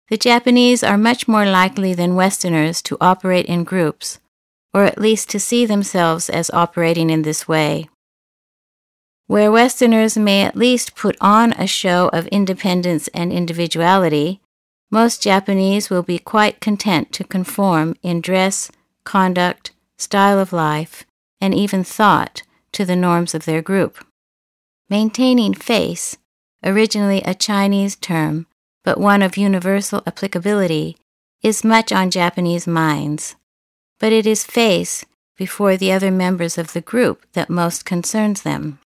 The Japanese are much more likely than Westerners to operate in groups, or at least to see themselves as operating in this way. Where Westerners may at least put on a show of independence and individuality, most Japanese will be quite content to conform in dress, conduct, style of life, and even thought to the norms of their group. Maintaining face, originally a Chinese term, but one of universal applicability, is much on Japanese minds. But it is face before the other members of the group that most concerns them.